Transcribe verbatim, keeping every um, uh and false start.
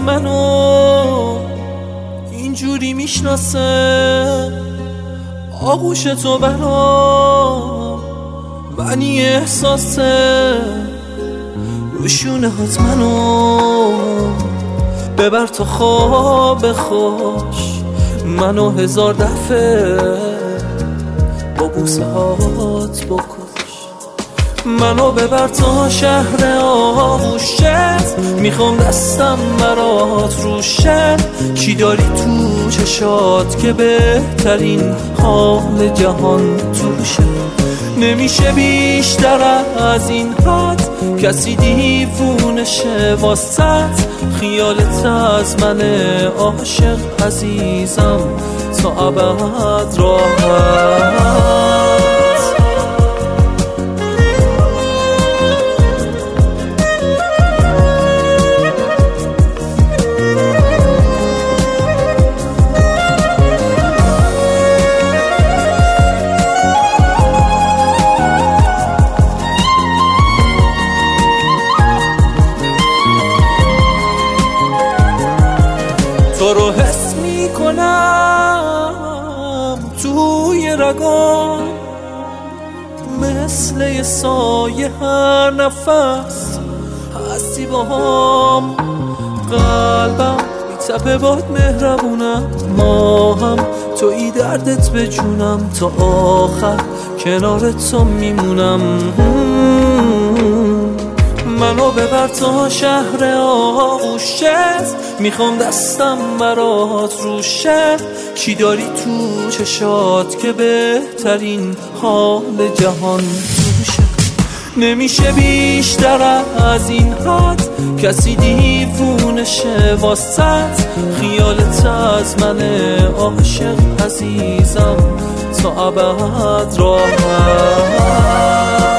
منو اینجوری میشناسه، آغوش تو برام معنی احساسه، روشونه هات منو ببر تو خواب خوش، منو هزار دفعه با بوسه هات بکش. منو ببر تا شهر آغوشت، میخوام دستم برات روشه، چی داری تو چشات که بهترین حال جهان توشه. نمیشه بیشتر از این حد، کسی دیوونه شه واسط، خیالت از من عاشق عزیزم تا ابد راحت. تو رو حس میکنم توی رگام، مثل یه سایه هر نفس هستی با هم. قلبم میتپه باد مهربونم، ما هم توی دردت به جونم، تا آخر کنار تو میمونم. منو ببر تا شهر آغوشت، میخوام دستم برات روشه، چی داری تو چشات که بهترین حال جهان توشه. نمیشه بیشتر از این حد، کسی دیوونه شه واسط، خیالت از من عاشق عزیزم تا ابد راحت.